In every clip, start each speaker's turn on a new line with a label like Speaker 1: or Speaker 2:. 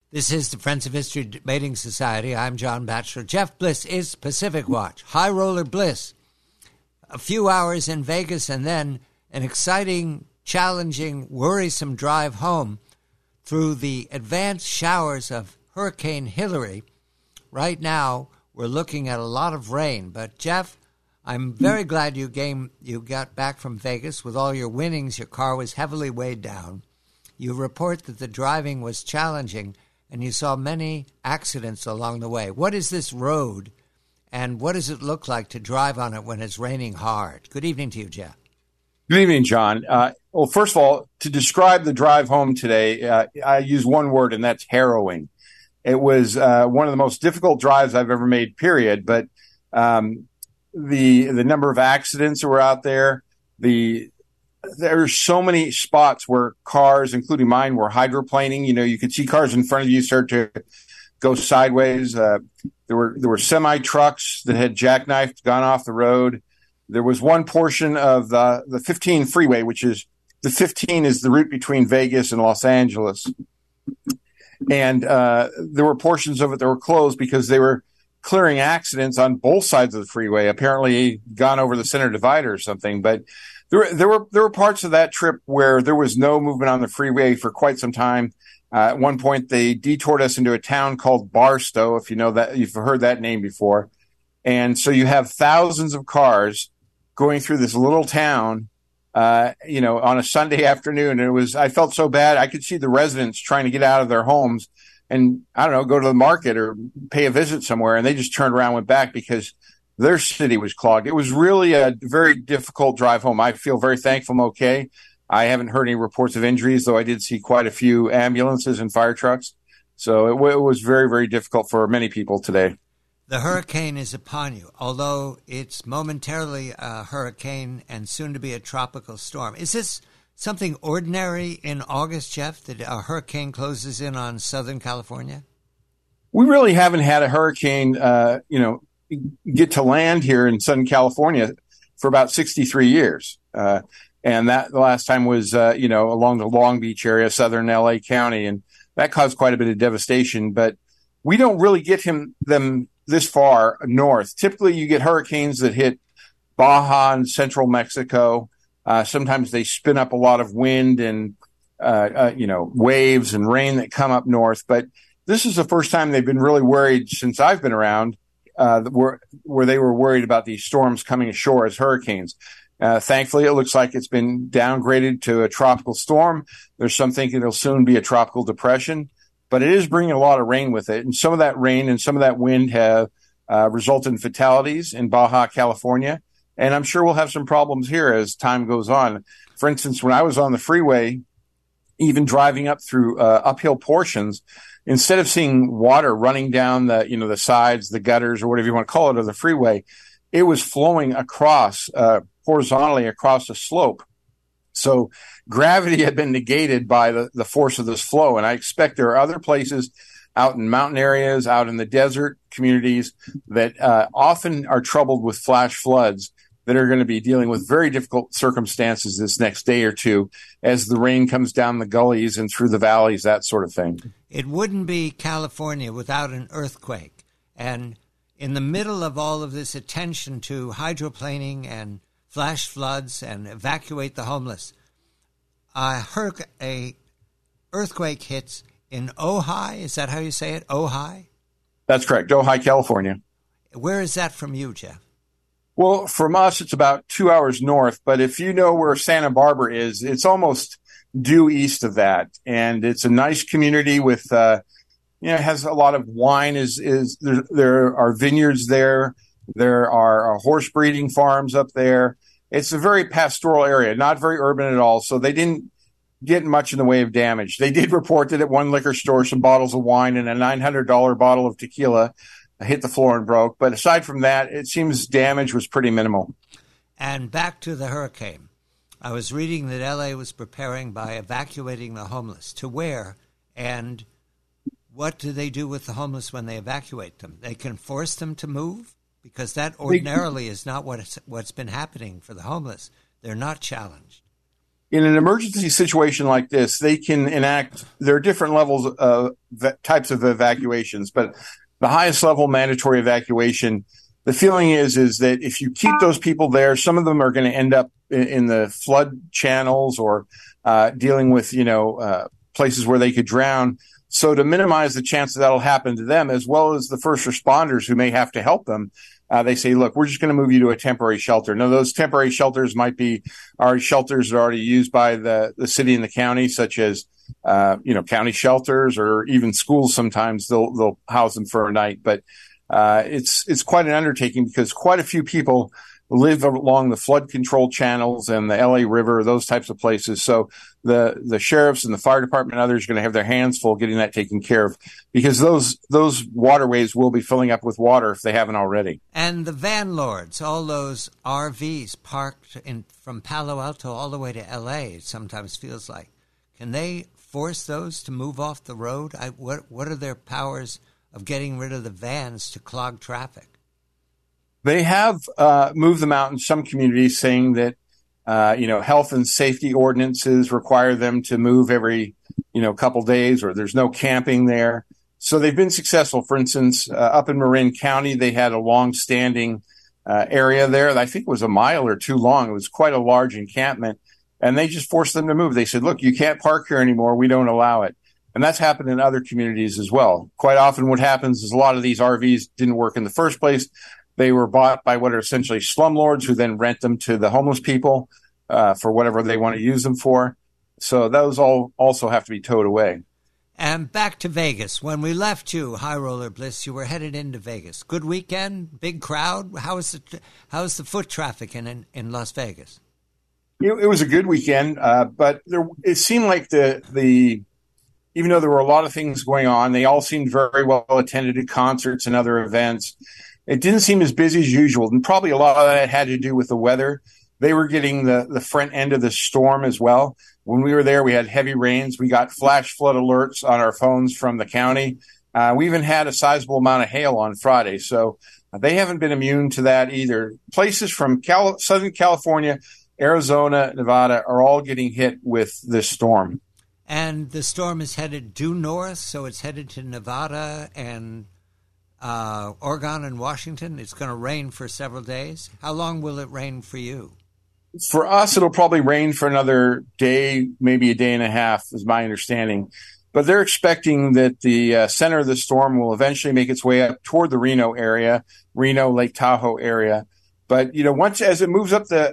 Speaker 1: This is the Friends of History Debating Society. I'm John Batchelor. Jeff Bliss is Pacific Watch. High Roller Bliss. A few hours in Vegas and then an exciting, challenging, worrisome drive home through the advanced showers of Hurricane Hilary. Right now, we're looking at a lot of rain. But, Jeff, I'm very glad you got back from Vegas. With all your winnings, your car was heavily weighed down. You report that the driving was challenging, and you saw many accidents along the way. What is this road, and what does it look like to drive on it when it's raining hard? Good evening to you, Jeff.
Speaker 2: Good evening, John. Well, first of all, to describe the drive home today, I use one word, and that's harrowing. It was one of the most difficult drives I've ever made, period. But the number of accidents that were out there, there are so many spots where cars, including mine, were hydroplaning. You know, you could see cars in front of you start to go sideways. There were semi trucks that had jackknifed, gone off the road. There was one portion of the 15 freeway, which is the 15 is the route between Vegas and Los Angeles. And there were portions of it that were closed because they were clearing accidents on both sides of the freeway, apparently gone over the center divider or something. But there were parts of that trip where there was no movement on the freeway for quite some time. At one point, they detoured us into a town called Barstow, if you know that, you've heard that name before. And so you have thousands of cars going through this little town, on a Sunday afternoon. And I felt so bad. I could see the residents trying to get out of their homes and, go to the market or pay a visit somewhere. And they just turned around and went back because their city was clogged. It was really a very difficult drive home. I feel very thankful I'm okay. I haven't heard any reports of injuries, though I did see quite a few ambulances and fire trucks. So it was very, very difficult for many people today.
Speaker 1: The hurricane is upon you, although it's momentarily a hurricane and soon to be a tropical storm. Is this something ordinary in August, Jeff, that a hurricane closes in on Southern California?
Speaker 2: We really haven't had a hurricane, get to land here in Southern California for about 63 years. And that the last time was, along the Long Beach area, southern LA County, and that caused quite a bit of devastation. But we don't really get them this far north. Typically, you get hurricanes that hit Baja and central Mexico. Sometimes they spin up a lot of wind and, waves and rain that come up north. But this is the first time they've been really worried since I've been around, where they were worried about these storms coming ashore as hurricanes. Thankfully, it looks like it's been downgraded to a tropical storm. There's some thinking it'll soon be a tropical depression, but it is bringing a lot of rain with it. And some of that rain and some of that wind have resulted in fatalities in Baja California. And I'm sure we'll have some problems here as time goes on. For instance, when I was on the freeway, even driving up through uphill portions, instead of seeing water running down the sides, the gutters, or whatever you want to call it, of the freeway, it was flowing across, horizontally across the slope. So gravity had been negated by the force of this flow. And I expect there are other places out in mountain areas, out in the desert communities that often are troubled with flash floods that are going to be dealing with very difficult circumstances this next day or two as the rain comes down the gullies and through the valleys, that sort of thing.
Speaker 1: It wouldn't be California without an earthquake. And in the middle of all of this attention to hydroplaning and flash floods and evacuate the homeless, a earthquake hits in Ojai. Is that how you say it? Ojai?
Speaker 2: That's correct. Ojai, California.
Speaker 1: Where is that from you, Jeff?
Speaker 2: Well, from us, it's about 2 hours north. But if you know where Santa Barbara is, it's almost due east of that. And it's a nice community with, it has a lot of wine. There are vineyards there. There are horse breeding farms up there. It's a very pastoral area, not very urban at all. So they didn't get much in the way of damage. They did report that at one liquor store, some bottles of wine and a $900 bottle of tequila hit the floor and broke. But aside from that, it seems damage was pretty minimal.
Speaker 1: And back to the hurricane. I was reading that L.A. was preparing by evacuating the homeless. To where? And what do they do with the homeless when they evacuate them? They can force them to move? Because that ordinarily is not what's been happening for the homeless. They're not challenged.
Speaker 2: in an emergency situation like this, they can enact, there are different levels of types of evacuations, but the highest level mandatory evacuation, the feeling is that if you keep those people there, some of them are going to end up in the flood channels or dealing with, places where they could drown. So to minimize the chance that'll happen to them, as well as the first responders who may have to help them, they say, look, we're just going to move you to a temporary shelter. Now, those temporary shelters might be already shelters that are already used by the city and the county, such as, county shelters, or even schools. Sometimes they'll house them for a night. But it's quite an undertaking because quite a few people live along the flood control channels and the LA River, those types of places. So the sheriffs and the fire department and others are going to have their hands full getting that taken care of, because those waterways will be filling up with water if they haven't already.
Speaker 1: And the van lords, all those RVs parked from Palo Alto all the way to LA, it sometimes feels like. Can they force those to move off the road? What are their powers of getting rid of the vans to clog traffic?
Speaker 2: They have moved them out in some communities, saying that health and safety ordinances require them to move every couple days, or there's no camping there. So they've been successful. For instance, up in Marin County, they had a long-standing area there that I think was a mile or two long. It was quite a large encampment, and they just forced them to move. They said, "Look, you can't park here anymore. We don't allow it." And that's happened in other communities as well. Quite often what happens is a lot of these RVs didn't work in the first place. They were bought by what are essentially slumlords who then rent them to the homeless people for whatever they want to use them for. So those all also have to be towed away.
Speaker 1: And back to Vegas. When we left you, High Roller Bliss, you were headed into Vegas. Good weekend, big crowd. How was the foot traffic in Las Vegas?
Speaker 2: It was a good weekend, but it seemed like even though there were a lot of things going on, they all seemed very well attended at concerts and other events. It didn't seem as busy as usual, and probably a lot of that had to do with the weather. They were getting the front end of the storm as well. When we were there, we had heavy rains. We got flash flood alerts on our phones from the county. We even had a sizable amount of hail on Friday, so they haven't been immune to that either. Places from Southern California, Arizona, Nevada are all getting hit with this storm.
Speaker 1: And the storm is headed due north, so it's headed to Nevada and Oregon and Washington. It's going to rain for several days. How long will it rain for you?
Speaker 2: For us, it'll probably rain for another day, maybe a day and a half, is my understanding. But they're expecting that the center of the storm will eventually make its way up toward the Reno area, Lake Tahoe area. But as it moves up the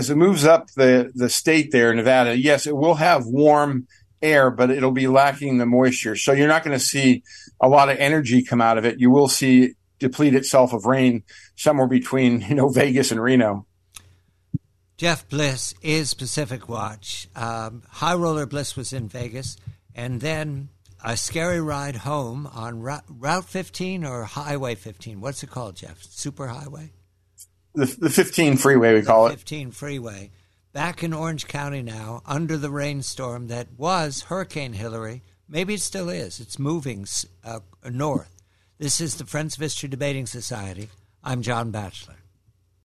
Speaker 2: state there, Nevada, yes, it will have warm air, but it'll be lacking the moisture. So you're not going to see a lot of energy come out of it. You will see it deplete itself of rain somewhere between, Vegas and Reno.
Speaker 1: Jeff Bliss is Pacific Watch. High Roller Bliss was in Vegas, and then a scary ride home on Route 15 or Highway 15. What's it called, Jeff? Superhighway?
Speaker 2: The 15 freeway, we call it. 15
Speaker 1: freeway. Back in Orange County now, under the rainstorm that was Hurricane Hillary. Maybe it still is. It's moving north. This is the Friends of History Debating Society. I'm John Batchelor.